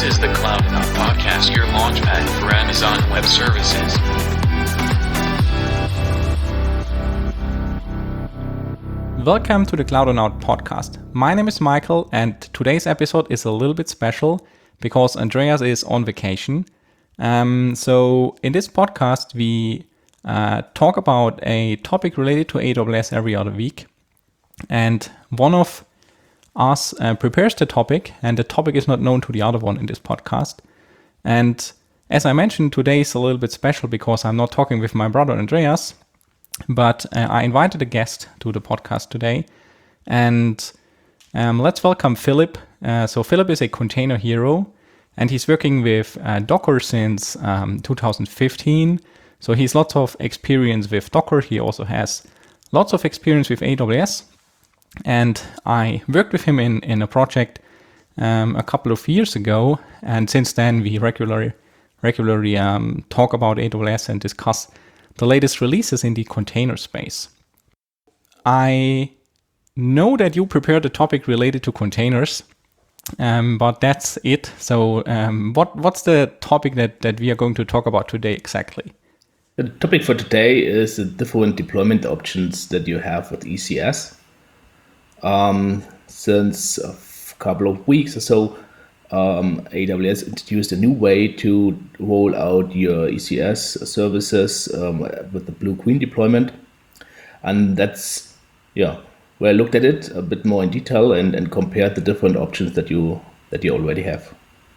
This is the Cloud9 Podcast, your launchpad for Amazon Web Services. Welcome to the Cloud9 Podcast. My name is Michael, and today's episode is a little bit special because Andreas is on vacation. So in this podcast, we talk about a topic related to AWS every other week. And one of us prepares the topic, and the topic is not known to the other one in this podcast. And as I mentioned, today is a little bit special because I'm not talking with my brother Andreas, but I invited a guest to the podcast today. And let's welcome Philip. So Philip is a container hero, and he's working with Docker since 2015. So he's lots of experience with Docker. He also has lots of experience with AWS. And I worked with him in a project a couple of years ago. And since then, we regularly talk about AWS and discuss the latest releases in the container space. I know that you prepared a topic related to containers, but that's it. So what's the topic that we are going to talk about today exactly? The topic for today is the different deployment options that you have with ECS. Since a couple of weeks or so, AWS introduced a new way to roll out your ECS services with the blue-green deployment. And that's, where I looked at it a bit more in detail and compared the different options that you already have.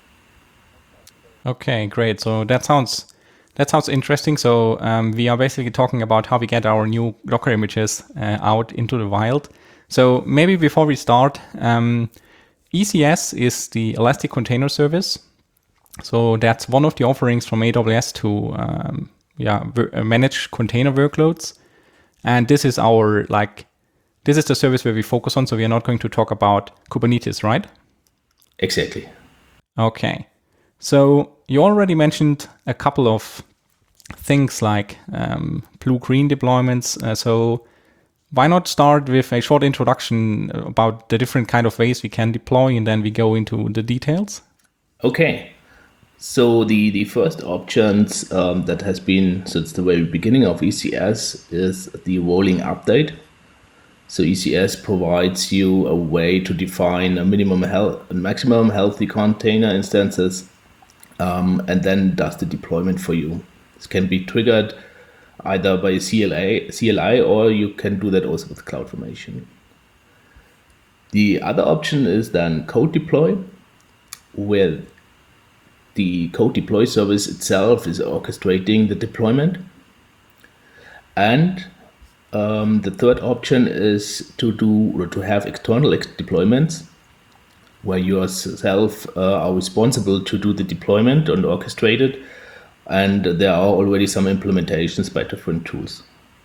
Okay, great. So that sounds interesting. So we are basically talking about how we get our new Docker images out into the wild. So maybe before we start, ECS is the Elastic Container Service. So that's one of the offerings from AWS to manage container workloads. And this is this is the service where we focus on. So we are not going to talk about Kubernetes, right? Exactly. Okay. So you already mentioned a couple of things like blue-green deployments. So why not start with a short introduction about the different kind of ways we can deploy, and then we go into the details? Okay. So the first options that has been since the very beginning of ECS is the rolling update. So ECS provides you a way to define a minimum and maximum healthy container instances, and then does the deployment for you. This can be triggered either by CLI, or you can do that also with CloudFormation. The other option is then code deploy, where the code deploy service itself is orchestrating the deployment. And the third option is to have external deployments, where you yourself are responsible to do the deployment and orchestrate it. And there are already some implementations by different tools.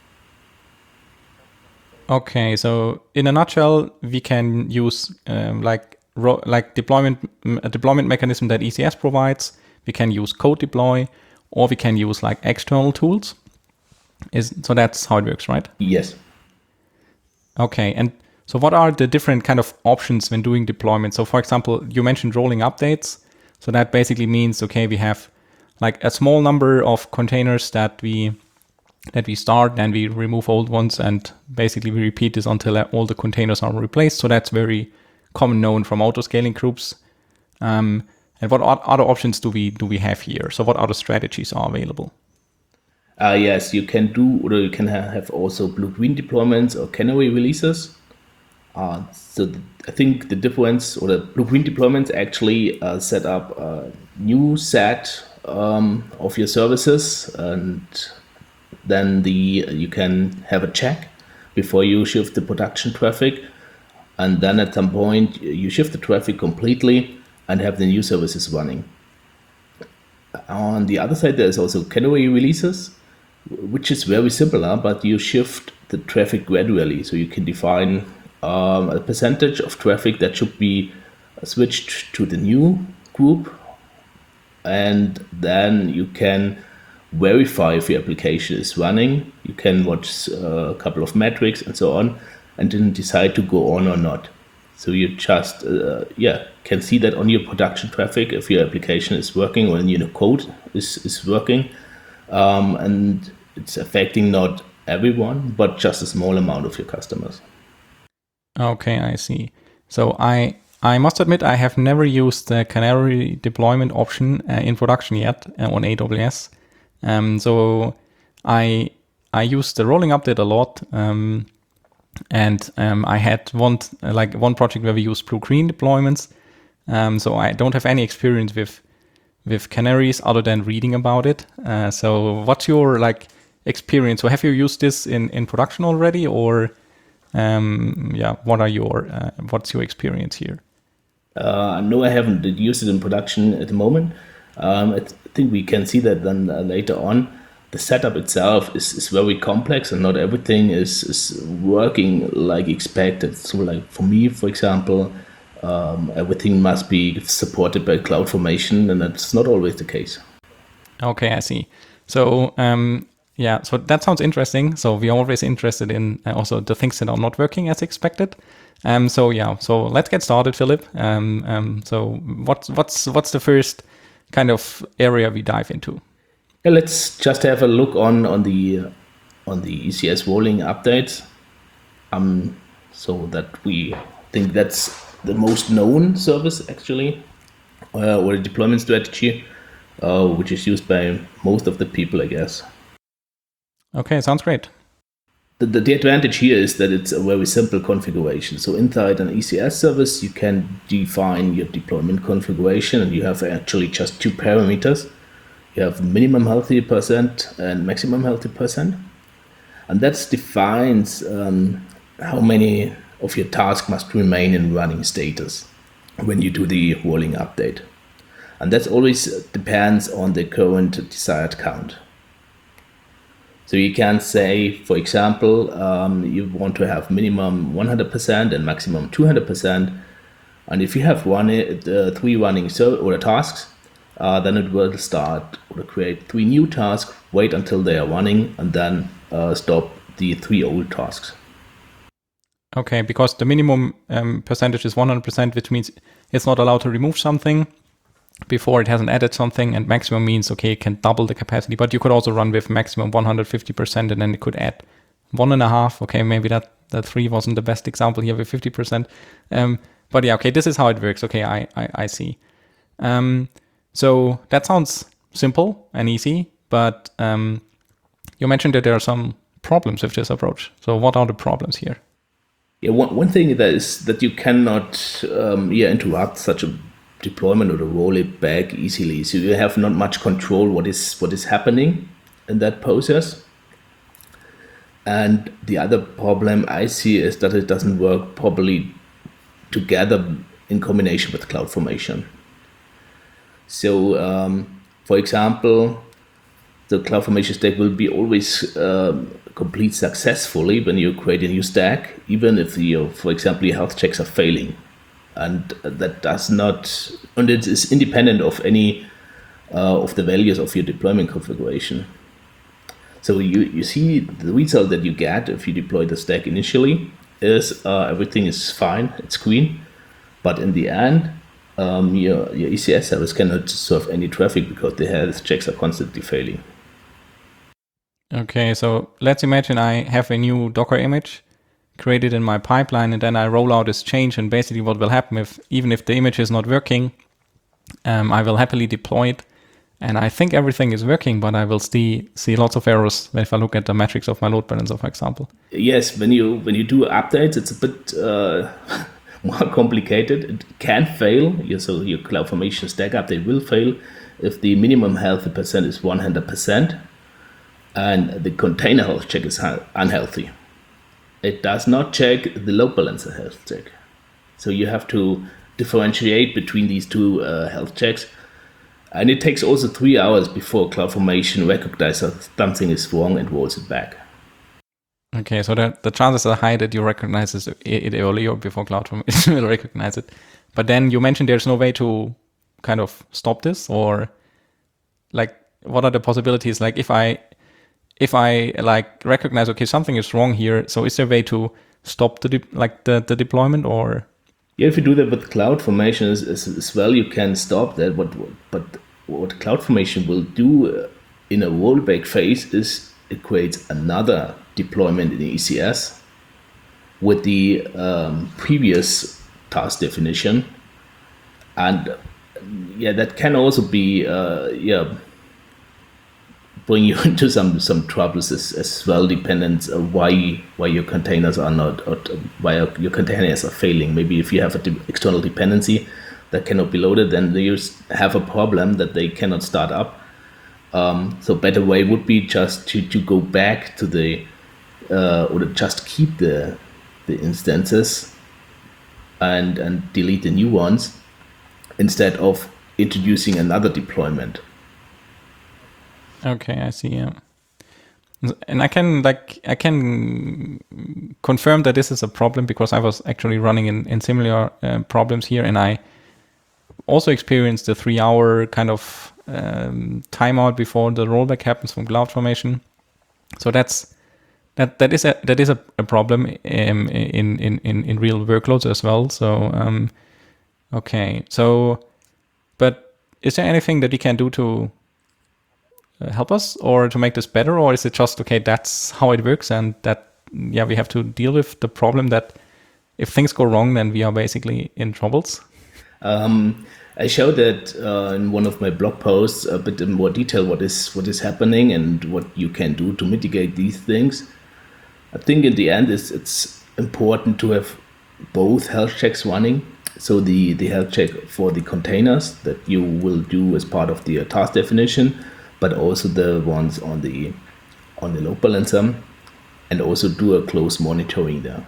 Okay, so in a nutshell, we can use a deployment mechanism that ECS provides. We can use code deploy, or we can use external tools. So that's how it works, right? Yes. Okay, and so what are the different kind of options when doing deployment? So for example, you mentioned rolling updates. So that basically means, okay, we have a small number of containers that we start, and we remove old ones, and basically we repeat this until all the containers are replaced. So that's very common known from autoscaling groups. And what other options do we have here? So what other strategies are available? Yes, you can you can have also blue-green deployments or canary releases. So I think the difference, or the blue-green deployments actually set up a new set of your services, and then you can have a check before you shift the production traffic, and then at some point you shift the traffic completely and have the new services running. On the other side, there's also canary releases, which is very similar, but you shift the traffic gradually. So you can define a percentage of traffic that should be switched to the new group, and then you can verify if your application is running. You can watch a couple of metrics and so on, and then decide to go on or not. So you just can see that on your production traffic if your application is working or your code is working, and it's affecting not everyone but just a small amount of your customers. Okay, I see. So I must admit I have never used the Canary deployment option in production yet on AWS. So I use the rolling update a lot. And I had one project where we used blue-green deployments. So I don't have any experience with canaries other than reading about it. So what's your experience? So have you used this in production already, or what's your experience here? No, I haven't used it in production at the moment. I think we can see that then later on. The setup itself is very complex, and not everything is working like expected. So like for me, for example, everything must be supported by CloudFormation, and that's not always the case. Okay, I see. So so that sounds interesting. So we are always interested in also the things that are not working as expected. So let's get started, Philip. So what's the first kind of area we dive into? Yeah, let's just have a look on the ECS rolling updates. So that we think that's the most known service actually, or a deployment strategy, which is used by most of the people, I guess. Okay, sounds great. The advantage here is that it's a very simple configuration. So inside an ECS service, you can define your deployment configuration, and you have actually just two parameters. You have minimum healthy percent and maximum healthy percent. And that defines how many of your tasks must remain in running status when you do the rolling update. And that always depends on the current desired count. So you can say, for example, you want to have minimum 100% and maximum 200%. And if you have three running tasks, then it will start or create three new tasks, wait until they are running, and then stop the three old tasks. Okay, because the minimum percentage is 100%, which means it's not allowed to remove something before it hasn't added something, and maximum means, okay, it can double the capacity, but you could also run with maximum 150%, and then it could add 1.5. Okay, maybe that 3 wasn't the best example here with 50%. But yeah, okay, this is how it works. Okay, I see. So that sounds simple and easy, but you mentioned that there are some problems with this approach. So what are the problems here? Yeah, one thing that you cannot interrupt such a deployment or to roll it back easily. So you have not much control what is happening in that process. And the other problem I see is that it doesn't work properly together in combination with CloudFormation. So, for example, the CloudFormation stack will be always complete successfully when you create a new stack, even if for example, your health checks are failing. And that does not, and it is independent of any of the values of your deployment configuration. So you see the result that you get if you deploy the stack initially is everything is fine, it's green, but in the end, your ECS service cannot serve any traffic because the health checks are constantly failing. Okay, so let's imagine I have a new Docker image created in my pipeline, and then I roll out this change, and basically what will happen even if the image is not working, I will happily deploy it, and I think everything is working, but I will see lots of errors if I look at the metrics of my load balancer, for example. Yes, when you do updates, it's a bit more complicated. It can fail. So your CloudFormation stack update will fail if the minimum healthy percent is 100% and the container health check is unhealthy. It does not check the load balancer health check. So you have to differentiate between these two health checks. And it takes also 3 hours before CloudFormation recognizes something is wrong and rolls it back. Okay, so the chances are high that you recognize it earlier before CloudFormation will recognize it. But then you mentioned there's no way to kind of stop this, or like what are the possibilities? Like if I like recognize, okay, something is wrong here, so is there a way to stop the deployment, or? Yeah, if you do that with CloudFormation as well, you can stop that. But what CloudFormation will do in a rollback phase is it creates another deployment in ECS with the previous task definition, and yeah, that can also be bring you into some troubles as well, dependent why your containers are not, or why your containers are failing. Maybe if you have an external dependency that cannot be loaded, then you have a problem that they cannot start up. So better way would be just to go back to the or to just keep the instances and delete the new ones instead of introducing another deployment. Okay, I see. Yeah, and I can confirm that this is a problem because I was actually running in similar problems here, and I also experienced the 3-hour kind of timeout before the rollback happens from CloudFormation. So that is a problem in real workloads as well. So okay, so but is there anything that we can do to help us or to make this better, or is it just okay, that's how it works, and that we have to deal with the problem that if things go wrong, then we are basically in troubles? I showed that in one of my blog posts a bit in more detail what is happening and what you can do to mitigate these things. I think in the end it's important to have both health checks running. So the health check for the containers that you will do as part of the task definition, but also the ones on the load balancer, and also do a close monitoring there.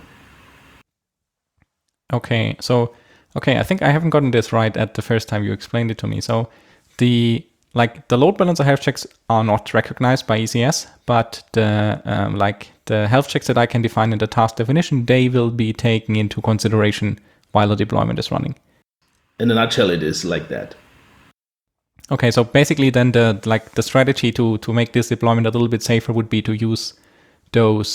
Okay, so I think I haven't gotten this right at the first time you explained it to me. So the load balancer health checks are not recognized by ECS, but the health checks that I can define in the task definition, they will be taken into consideration while the deployment is running. In a nutshell, it is like that. Okay, so basically then the strategy to make this deployment a little bit safer would be to use those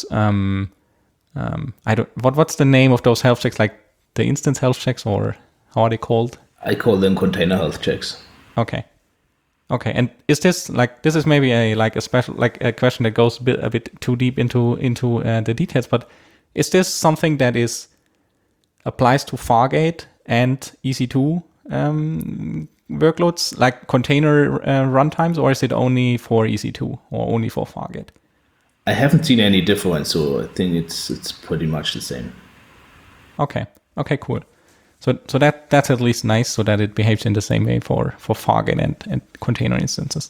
what's the name of those health checks, like the instance health checks, or how are they called? I call them container health checks. Okay, and is this this is maybe a special a question that goes a bit too deep into the details, but is this something that applies to Fargate and EC2 workloads, like container runtimes, or is it only for EC2 or only for Fargate? I haven't seen any difference, so I think it's pretty much the same. Okay, cool. So that's at least nice, so that it behaves in the same way for Fargate and container instances.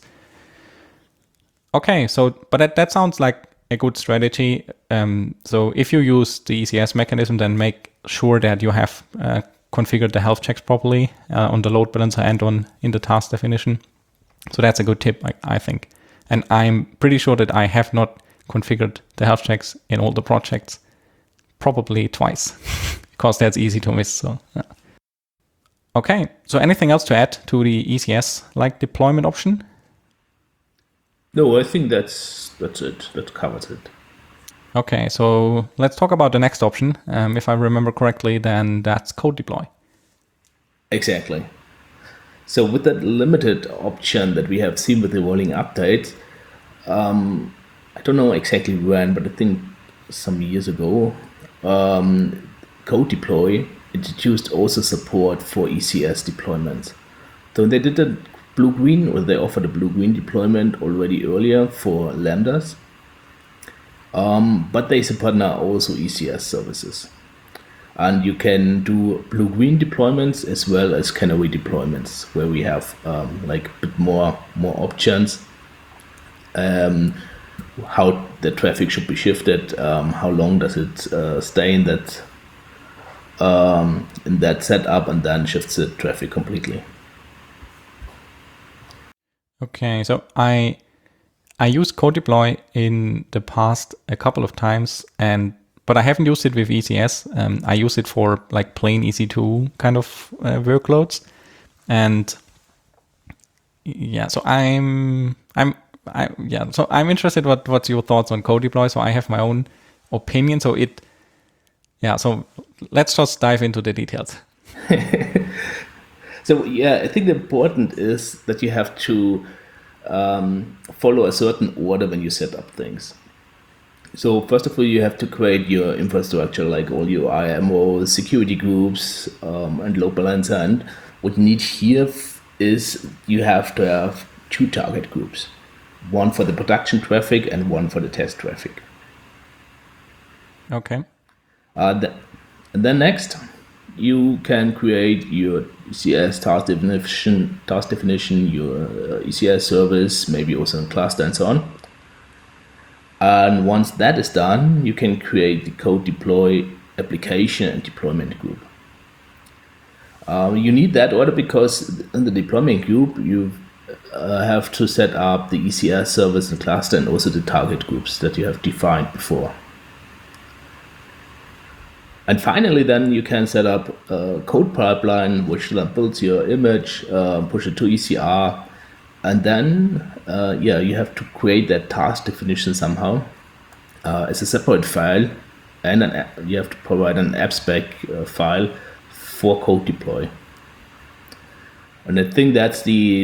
Okay, so but that sounds like a good strategy. So if you use the ECS mechanism, then make sure that you have configured the health checks properly on the load balancer and in the task definition. So that's a good tip, I think. And I'm pretty sure that I have not configured the health checks in all the projects, probably twice, because that's easy to miss. So yeah. Okay, so anything else to add to the ECS deployment option? No, I think that's it. That covers it. Okay, so let's talk about the next option. If I remember correctly, then that's code deploy. Exactly. So with that limited option that we have seen with the rolling update, I don't know exactly when, but I think some years ago, code deploy introduced also support for ECS deployments. So they did a blue-green, or they offered a blue-green deployment already earlier for Lambdas. But they support now also ECS services. And you can do blue-green deployments as well as canary deployments, where we have a bit more options, how the traffic should be shifted, how long does it stay in that setup, and then shifts the traffic completely. Okay, so I used code deploy in the past a couple of times, but I haven't used it with ECS. I use it for plain EC2 kind of workloads, and yeah. So I'm interested. What's your thoughts on code deploy? So I have my own opinion. So let's just dive into the details. So yeah, I think the important is that you have to follow a certain order when you set up things. So first of all, you have to create your infrastructure, like all your IMO security groups and load balancer. And what you need here is you have to have two target groups, one for the production traffic and one for the test traffic. Okay. And then next, you can create your ECS task definition, your ECS service, maybe also a cluster and so on. And once that is done, you can create the code deploy application and deployment group. You need that order because in the deployment group, you have to set up the ECS service and cluster and also the target groups that you have defined before. And finally, then you can set up a code pipeline, which then builds your image, push it to ECR, and then, you have to create that task definition somehow as a separate file, and you have to provide an AppSpec file for code deploy. And I think that's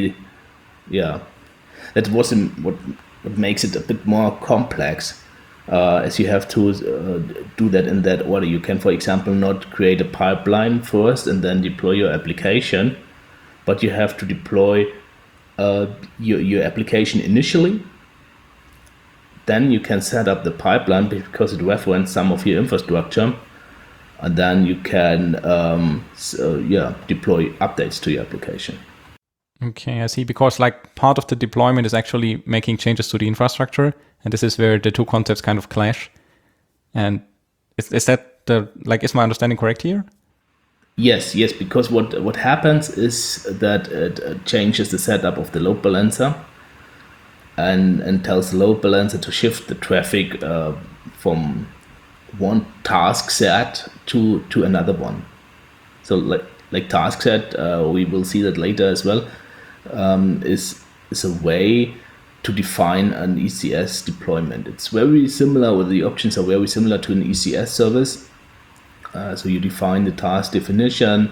that was what makes it a bit more complex. As you have to do that in that order. You can, for example, not create a pipeline first and then deploy your application, but you have to deploy your application initially. Then you can set up the pipeline because it references some of your infrastructure, and then you can deploy updates to your application. Okay, I see. Because like part of the deployment is actually making changes to the infrastructure, and this is where the two concepts kind of clash. And is that is my understanding correct here? Yes, because what happens is that it changes the setup of the load balancer and tells the load balancer to shift the traffic from one task set to another one. So like task set, we will see that later as well, is a way to define an ECS deployment. It's very similar, or the options are very similar to an ECS service. So you define the task definition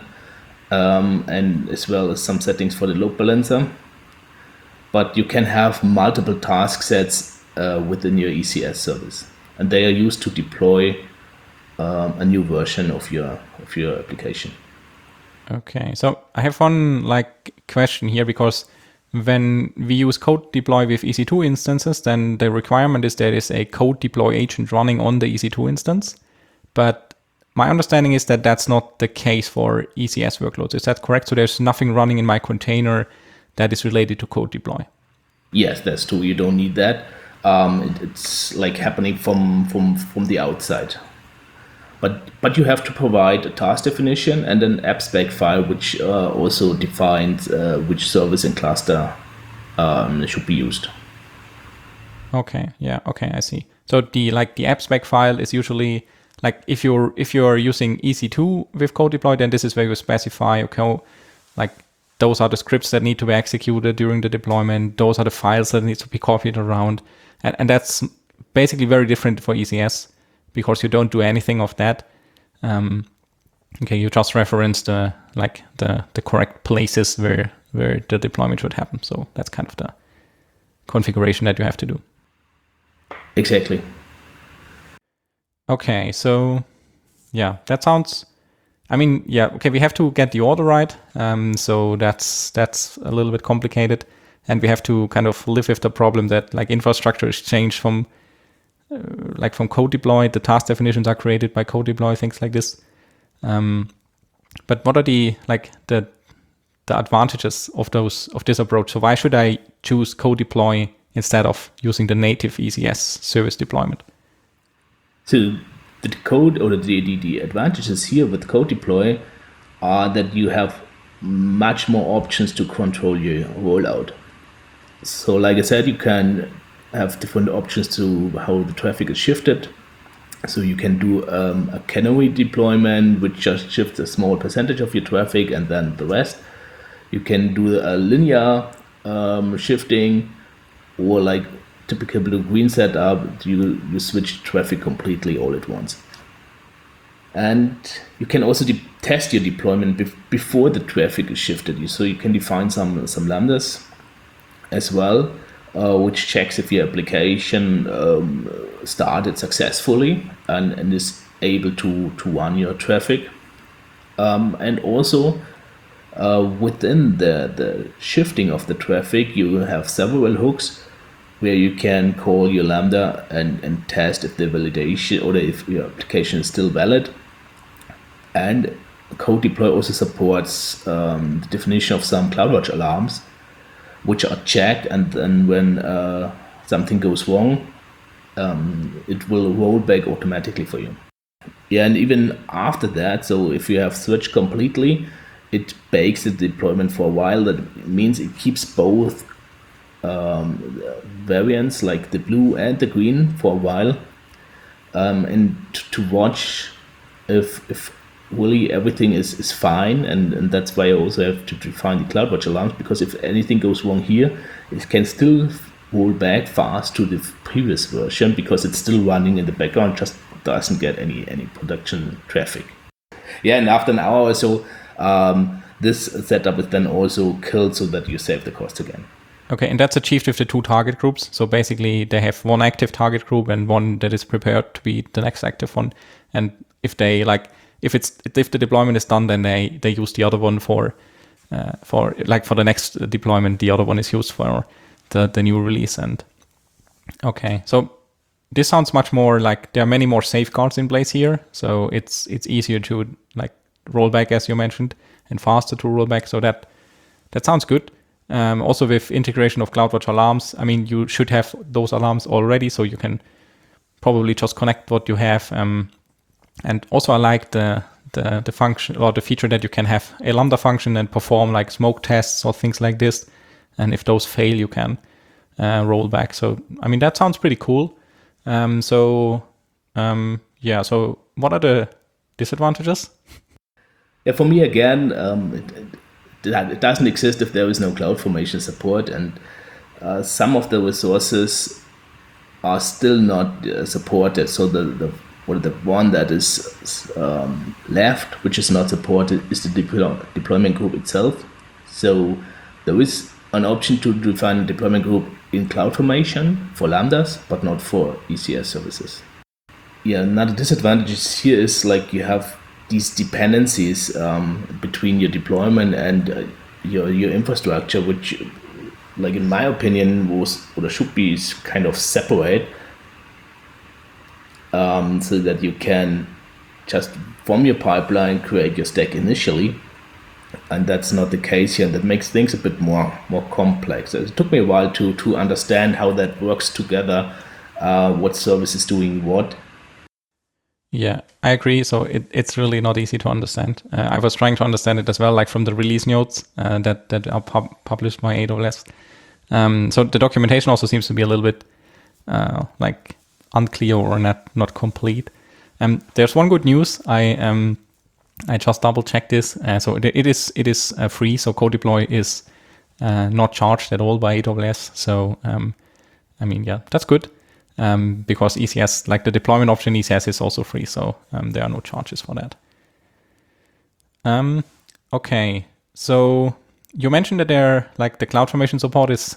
and as well as some settings for the load balancer. But you can have multiple task sets within your ECS service, and they are used to deploy a new version of your application. Okay, so I have one question here, because when we use code deploy with EC2 instances, then the requirement is there is a code deploy agent running on the EC2 instance. But my understanding is that that's not the case for ECS workloads. Is that correct? So there's nothing running in my container that is related to code deploy. Yes, that's true. You don't need that. It's like happening from the outside. But you have to provide a task definition and an AppSpec file, which also defines which service and cluster should be used. Okay, yeah, okay, I see. So the AppSpec file is usually if you're using EC2 with code deploy, then this is where you specify, okay, those are the scripts that need to be executed during the deployment. Those are the files that need to be copied around, and that's basically very different for ECS, because you don't do anything of that. Okay, you just reference the correct places where the deployment should happen. So that's kind of the configuration that you have to do. Exactly. Okay, so yeah, that sounds. I mean, yeah, okay, we have to get the order right. So that's a little bit complicated, and we have to kind of live with the problem that infrastructure is changed from code deploy. The task definitions are created by code deploy, things like this. But what are the advantages of this approach? So why should I choose code deploy instead of using the native ECS service deployment? So the code, or the advantages here with code deploy are that you have much more options to control your rollout. So like I said, you can have different options to how the traffic is shifted. So you can do a canary deployment, which just shifts a small percentage of your traffic and then the rest. You can do a linear shifting, or typical blue-green setup, you switch traffic completely all at once. And you can also test your deployment before the traffic is shifted. So you can define some lambdas as well, which checks if your application started successfully and is able to run your traffic. And also within the shifting of the traffic, you have several hooks where you can call your Lambda and test if the validation or if your application is still valid. And Code Deploy also supports the definition of some CloudWatch alarms, which are checked, and then when something goes wrong, it will roll back automatically for you. Yeah, and even after that, so if you have switched completely, it bakes the deployment for a while. That means it keeps both variants, like the blue and the green, for a while, and to watch if really everything is fine. And that's why I also have to define the CloudWatch alarms, because if anything goes wrong here, it can still roll back fast to the previous version because it's still running in the background, just doesn't get any production traffic. Yeah, and after an hour or so, this setup is then also killed so that you save the cost again. Okay, and that's achieved with the two target groups. So basically, they have one active target group and one that is prepared to be the next active one. And if they if the deployment is done, then they use the other one for the next deployment. The other one is used for the new release. And okay, so this sounds much more like there are many more safeguards in place here. So it's easier to roll back, as you mentioned, and faster to roll back. So that sounds good. Also with integration of CloudWatch alarms, I mean, you should have those alarms already, so you can probably just connect what you have. And also I like the function or the feature that you can have a Lambda function and perform like smoke tests or things like this. And if those fail, you can roll back. So, I mean, that sounds pretty cool. So what are the disadvantages? Yeah, for me, again, it doesn't exist if there is no CloudFormation support, and some of the resources are still not supported. So the one that is left, which is not supported, is the deployment group itself. So there is an option to define a deployment group in CloudFormation for Lambdas, but not for ECS services. Yeah, another disadvantage here is like you have these dependencies between your deployment and your infrastructure, which, like in my opinion, should be kind of separate, so that you can just from your pipeline create your stack initially, and that's not the case here. And that makes things a bit more complex. It took me a while to understand how that works together, what service is doing what. Yeah, I agree. So it's really not easy to understand. I was trying to understand it as well, like from the release notes that are published by AWS. So the documentation also seems to be a little bit unclear or not complete. There's one good news. I just double checked this. So it is free. So Code Deploy is not charged at all by AWS. So I mean, yeah, that's good. Because ECS, like the deployment option ECS, is also free, so there are no charges for that. Okay, so you mentioned that the CloudFormation support is.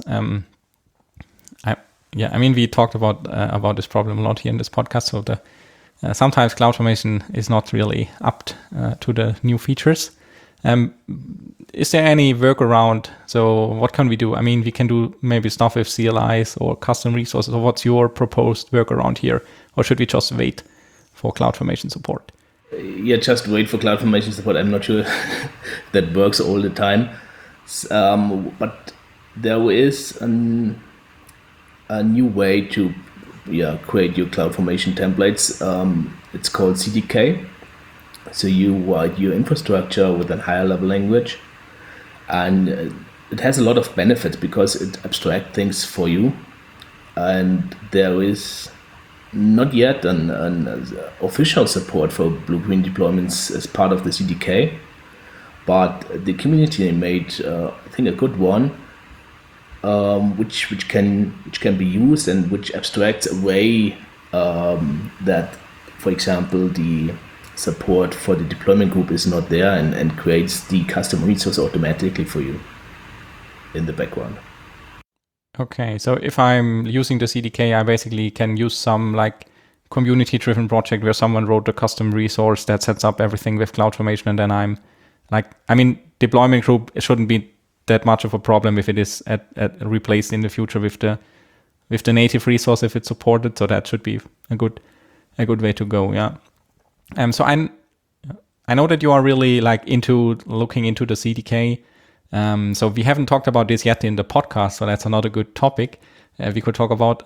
I mean, we talked about this problem a lot here in this podcast. So sometimes CloudFormation is not really up to the new features. Is there any workaround? So what can we do? I mean, we can do maybe stuff with CLIs or custom resources. So what's your proposed workaround here? Or should we just wait for CloudFormation support? Yeah, just wait for CloudFormation support. I'm not sure that works all the time. But there is a new way to create your CloudFormation templates. It's called CDK. So you write your infrastructure with a higher level language, and it has a lot of benefits because it abstracts things for you. And there is not yet an official support for blue-green deployments as part of the CDK, but the community made, I think, a good one, which can be used and which abstracts away that, for example, the support for the deployment group is not there, and creates the custom resource automatically for you in the background. Okay, so if I'm using the CDK, I basically can use some like community-driven project where someone wrote a custom resource that sets up everything with CloudFormation, and then I'm like, I mean, deployment group, it shouldn't be that much of a problem if it is replaced in the future with the native resource if it's supported. So that should be a good way to go. Yeah. So I know that you are really like into looking into the CDK. So we haven't talked about this yet in the podcast, so that's another good topic we could talk about.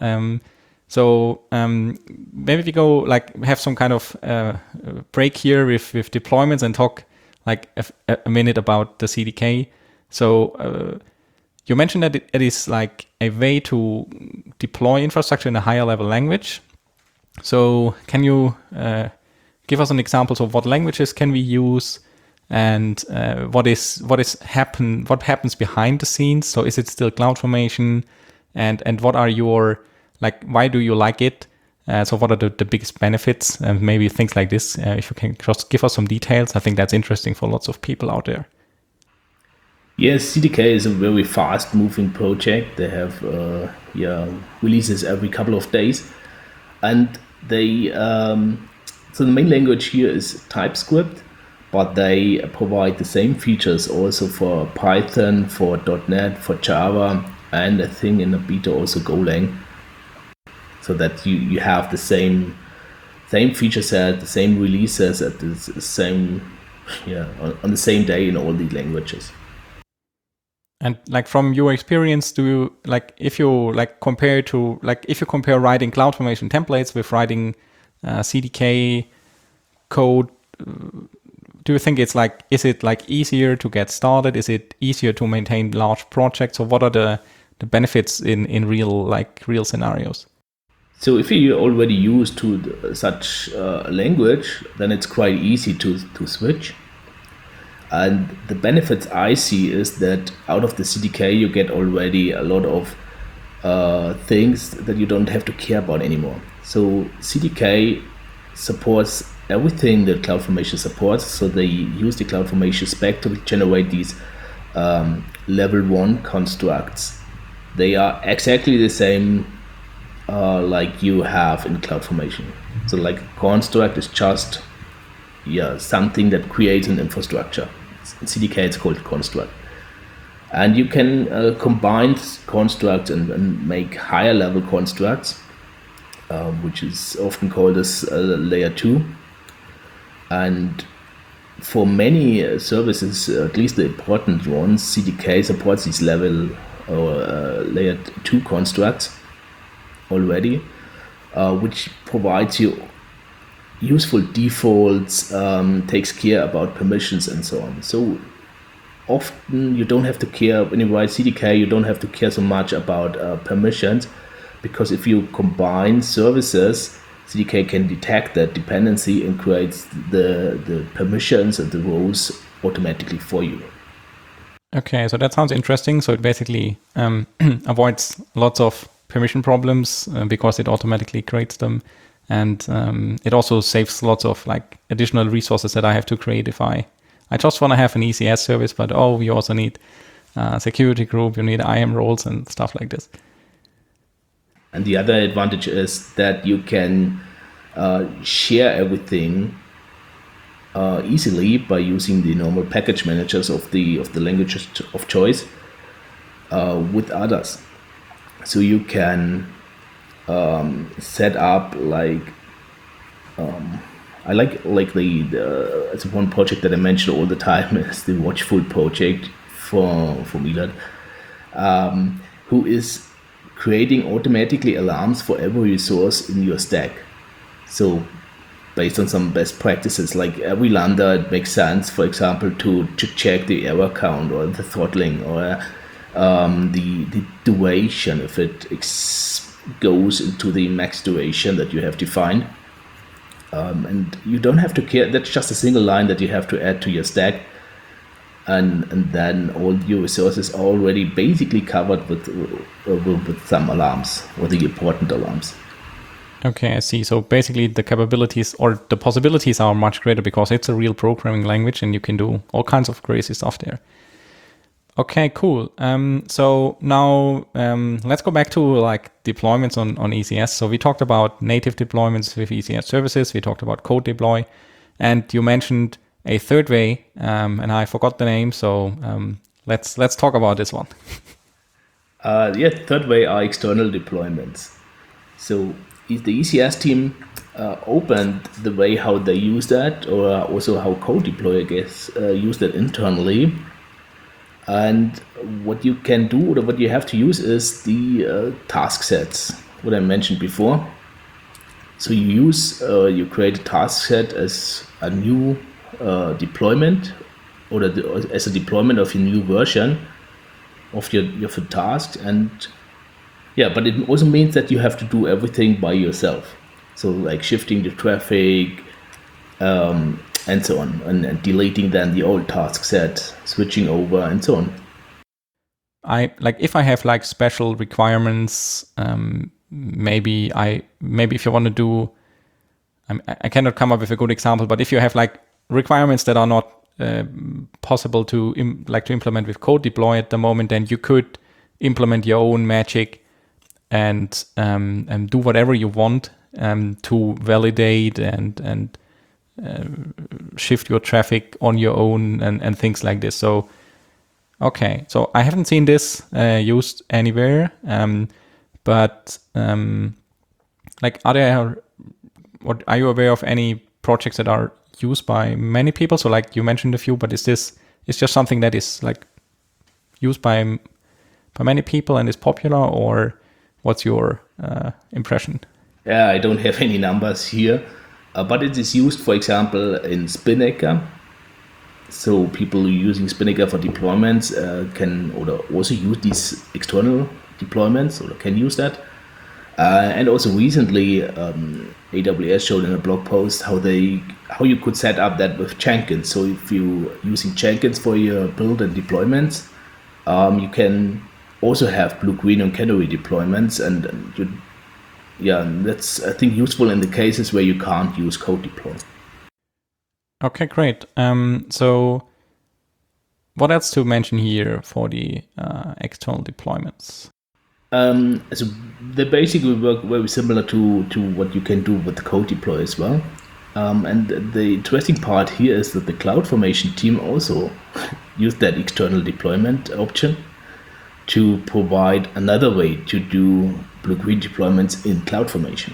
So maybe we go like have some kind of break here with deployments and talk like a minute about the CDK. So you mentioned that it is like a way to deploy infrastructure in a higher level language. So can you give us an example of what languages can we use, and what happens behind the scenes? So is it still CloudFormation, and what are your like, why do you like it? So what are the biggest benefits, and maybe things like this? If you can just give us some details, I think that's interesting for lots of people out there. Yes, CDK is a very fast-moving project. They have releases every couple of days, and they so the main language here is TypeScript, but they provide the same features also for Python, for .NET, for Java, and I think in the beta also Golang, so that you have the same feature set, the same releases at the same on the same day in all the languages. And like from your experience, do you like if you compare writing CloudFormation templates with writing CDK code, do you think is it like easier to get started? Is it easier to maintain large projects? Or what are the benefits in real scenarios? So if you're already used to such language, then it's quite easy to switch. And the benefits I see is that out of the CDK, you get already a lot of things that you don't have to care about anymore. So CDK supports everything that CloudFormation supports. So they use the CloudFormation spec to generate these level 1 constructs. They are exactly the same like you have in CloudFormation. So like construct is just something that creates an infrastructure. In CDK it's called construct. And you can combine constructs and make higher level constructs, which is often called as layer 2. And for many services, at least the important ones, CDK supports these level or layer 2 constructs already, which provides you useful defaults, takes care about permissions and so on. So often you don't have to care, when you write CDK, you don't have to care so much about permissions, because if you combine services, CDK can detect that dependency and creates the permissions and the roles automatically for you. Okay, so that sounds interesting. So it basically avoids lots of permission problems because it automatically creates them. And it also saves lots of like additional resources that I have to create if I just want to have an ECS service, but we also need a security group, you need IAM roles and stuff like this. And the other advantage is that you can share everything easily by using the normal package managers of the languages of choice with others. So you can set up like I like the it's one project that I mention all the time is the Watchful project from Elad, who is creating automatically alarms for every resource in your stack. So based on some best practices, like every Lambda, it makes sense, for example, to check the error count or the throttling or the duration if it goes into the max duration that you have defined. And you don't have to care, that's just a single line that you have to add to your stack. And then all your resources are already basically covered with some alarms or the important alarms. Okay, I see. So basically the capabilities or the possibilities are much greater because it's a real programming language and you can do all kinds of crazy stuff there. Okay, cool. So now let's go back to like deployments on ECS. So we talked about native deployments with ECS services. We talked about code deploy, and you mentioned a third way, and I forgot the name. So let's talk about this one. Third way are external deployments. So if the ECS team opened the way how they use that, or also how code deploy, I guess, use that internally. And what you can do, or what you have to use, is the task sets, what I mentioned before. So you create a task set as a new deployment, or as a deployment of a new version of your task. And yeah, but it also means that you have to do everything by yourself. So like shifting the traffic, and so on, and deleting then the old task set, switching over, and so on. If I have like special requirements, maybe if you want to do, I cannot come up with a good example, but if you have like requirements that are not possible to implement with code deploy at the moment, then you could implement your own magic and do whatever you want to validate and shift your traffic on your own and things like this. So, okay. So I haven't seen this used anywhere, but are you aware of any projects that are used by many people? So like you mentioned a few, but is just something that is like used by many people and is popular, or what's your impression? Yeah, I don't have any numbers here. But it is used, for example, in Spinnaker. So people using Spinnaker for deployments can also use these external deployments, or can use that. And also recently, AWS showed in a blog post how you could set up that with Jenkins. So if you're using Jenkins for your build and deployments, you can also have Blue, Green, and Canary deployments, and that's, I think, useful in the cases where you can't use code deploy. Okay, great. So what else to mention here for the external deployments? So they basically work very similar to what you can do with the code deploy as well. And the interesting part here is that the CloudFormation team also used that external deployment option to provide another way to do Blue-Green deployments in CloudFormation.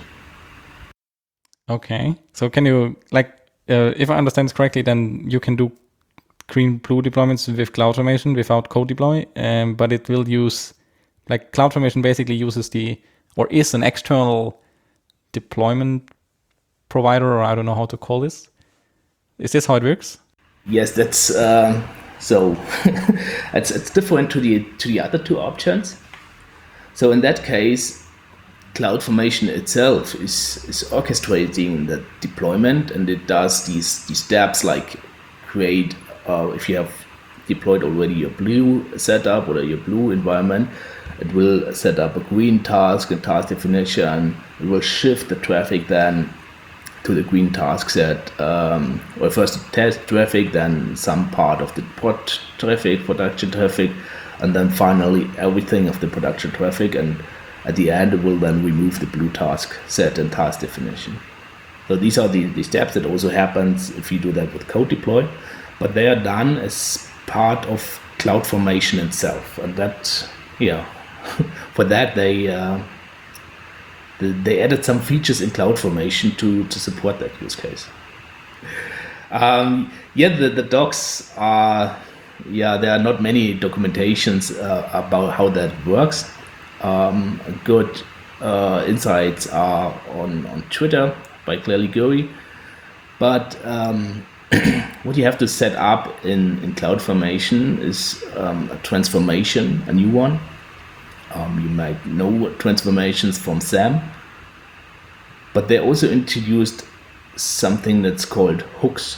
Okay, so can you, if I understand this correctly, then you can do green-blue deployments with CloudFormation without code deploy, but it will use, CloudFormation basically uses is an external deployment provider, or I don't know how to call this. Is this how it works? Yes, that's so. it's different to the other two options. So in that case, CloudFormation itself is orchestrating the deployment, and it does these steps like create, if you have deployed already your blue setup or your blue environment, it will set up a green task and task definition. It will shift the traffic then to the green task set, or first test traffic, then some part of the production traffic, and then finally everything of the production traffic, and at the end it will then remove the blue task set and task definition. So these are the steps that also happens if you do that with code deploy, but they are done as part of CloudFormation itself, and that, for that they added some features in CloudFormation to support that use case. The docs are, there are not many documentations about how that works. Good insights are on Twitter by Claire Liguri, but what you have to set up in CloudFormation is a transformation, a new one. You might know transformations from SAM, but they also introduced something that's called hooks.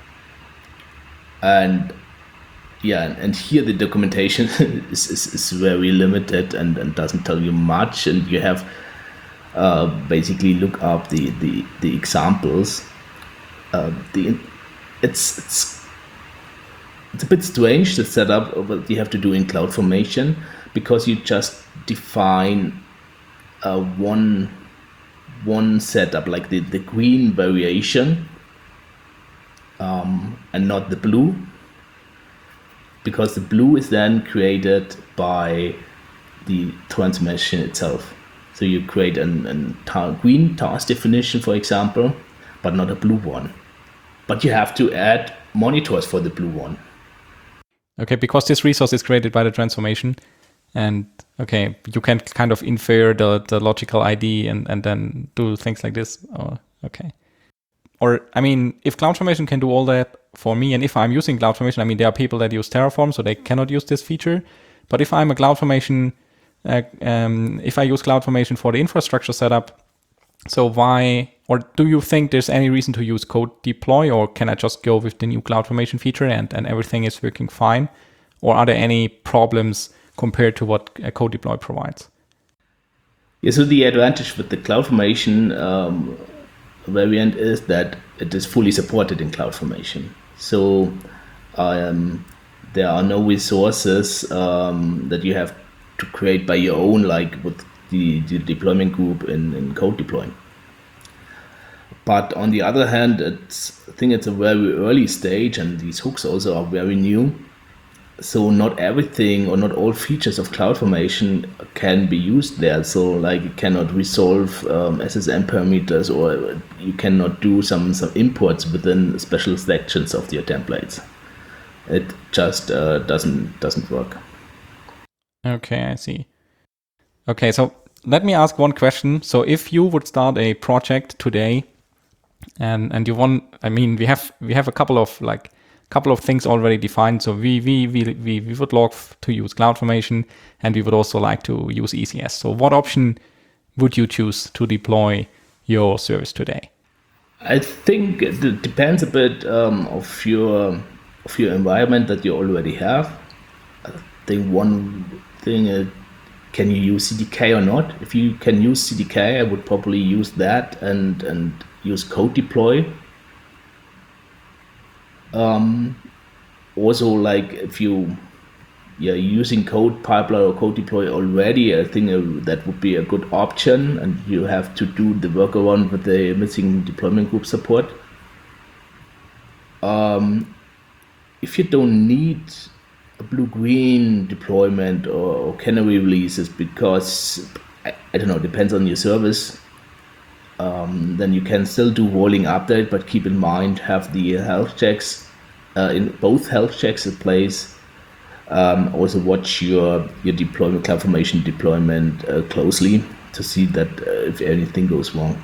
And here the documentation is very limited and doesn't tell you much, and you have basically look up the examples. The it's a bit strange the setup of what you have to do in CloudFormation, because you just define one setup, like the green variation, and not the blue, because the blue is then created by the transformation itself. So you create a green task definition, for example, but not a blue one. But you have to add monitors for the blue one. Okay, because this resource is created by the transformation, and okay, you can kind of infer the logical ID and then do things like this. Oh, okay. Or, I mean, if CloudFormation can do all that for me, and if I'm using CloudFormation, I mean, there are people that use Terraform, so they cannot use this feature. But if I'm a CloudFormation, if I use CloudFormation for the infrastructure setup, so why, or do you think there's any reason to use code deploy, or can I just go with the new CloudFormation feature and everything is working fine? Or are there any problems compared to what code deploy provides? Yeah, so the advantage with the CloudFormation variant is that it is fully supported in CloudFormation. So there are no resources that you have to create by your own, like with the deployment group in code deploying. But on the other hand, I think it's a very early stage, and these hooks also are very new. So not everything or not all features of CloudFormation can be used there. So like you cannot resolve SSM parameters, or you cannot do some imports within special sections of your templates. It just doesn't work. Okay, I see. Okay, so let me ask one question. So if you would start a project today, and you want, I mean, we have a couple of things already defined. So we would love to use CloudFormation, and we would also like to use ECS. So what option would you choose to deploy your service today? I think it depends a bit of your environment that you already have. I think one thing is, can you use CDK or not? If you can use CDK, I would probably use that and use code deploy. Also, like if you're using code pipeline or code deploy already, I think that would be a good option, and you have to do the workaround with the missing deployment group support. If you don't need a blue-green deployment or canary releases, because I don't know, depends on your service, then you can still do rolling update, but keep in mind, have the health checks in both health checks in place. Also watch your deployment, CloudFormation deployment closely to see that if anything goes wrong.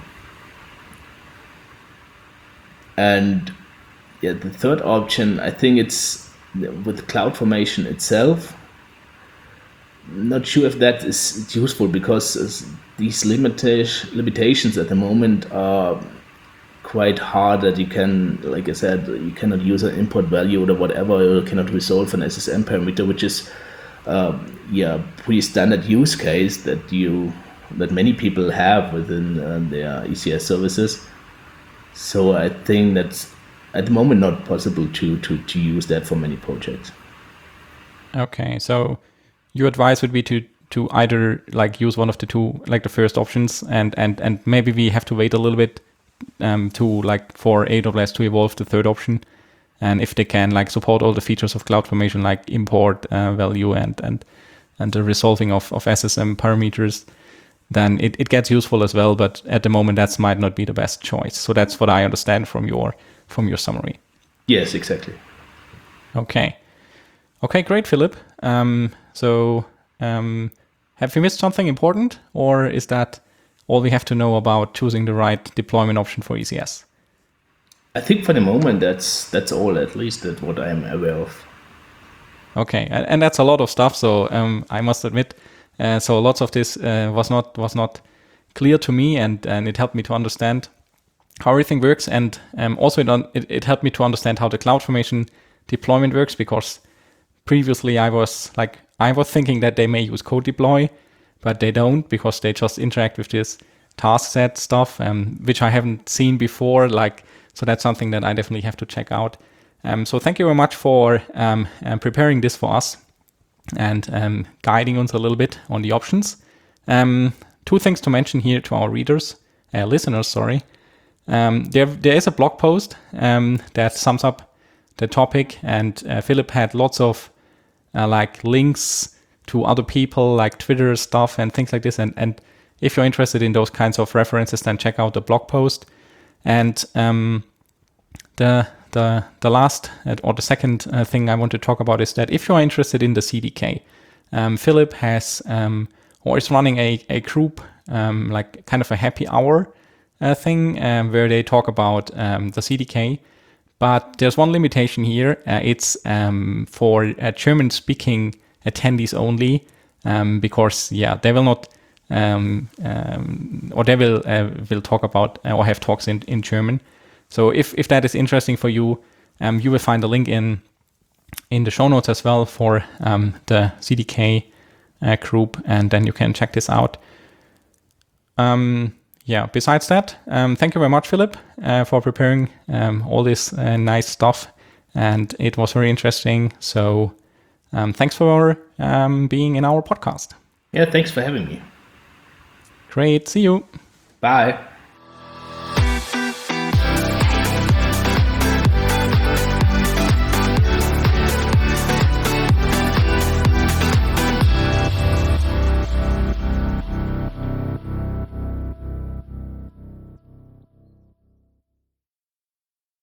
And yeah, the third option, I think it's with CloudFormation itself. Not sure if that is useful, because these limitations at the moment are quite hard, that you can, like I said, you cannot use an import value or whatever, you cannot resolve an SSM parameter, which is pretty standard use case that many people have within their ECS services. So I think that's at the moment not possible to use that for many projects. Okay, so your advice would be to either like use one of the two, like the first options, and maybe we have to wait a little bit to like for AWS to evolve the third option, and if they can like support all the features of CloudFormation, like import value and the resolving of SSM parameters, then it gets useful as well. But at the moment, that might not be the best choice. So that's what I understand from your summary. Yes, exactly. Okay, great, Philip. So have we missed something important, or is that all we have to know about choosing the right deployment option for ECS? I think for the moment that's all, at least that's what I am aware of. Okay, and that's a lot of stuff. So I must admit, so lots of this was not clear to me, and it helped me to understand how everything works, and also it helped me to understand how the CloudFormation deployment works, because previously I was thinking that they may use code deploy, but they don't, because they just interact with this task set stuff, which I haven't seen before. So that's something that I definitely have to check out. So thank you very much for preparing this for us and guiding us a little bit on the options. Two things to mention here to our listeners, sorry. There is a blog post that sums up the topic, and Philip had lots of links to other people, like Twitter stuff and things like this. And if you're interested in those kinds of references, then check out the blog post. And the last or the second thing I want to talk about is that if you're interested in the CDK, Philip has or is running a group, like kind of a happy hour thing, where they talk about the CDK. But there's one limitation here. It's for German-speaking attendees only, because they will not, or they will talk about or have talks in German. So if that is interesting for you, you will find a link in the show notes as well for the CDK group, and then you can check this out. Besides that, thank you very much, Philip, for preparing all this nice stuff, and it was very interesting. So thanks for being in our podcast. Yeah, thanks for having me. Great. See you. Bye.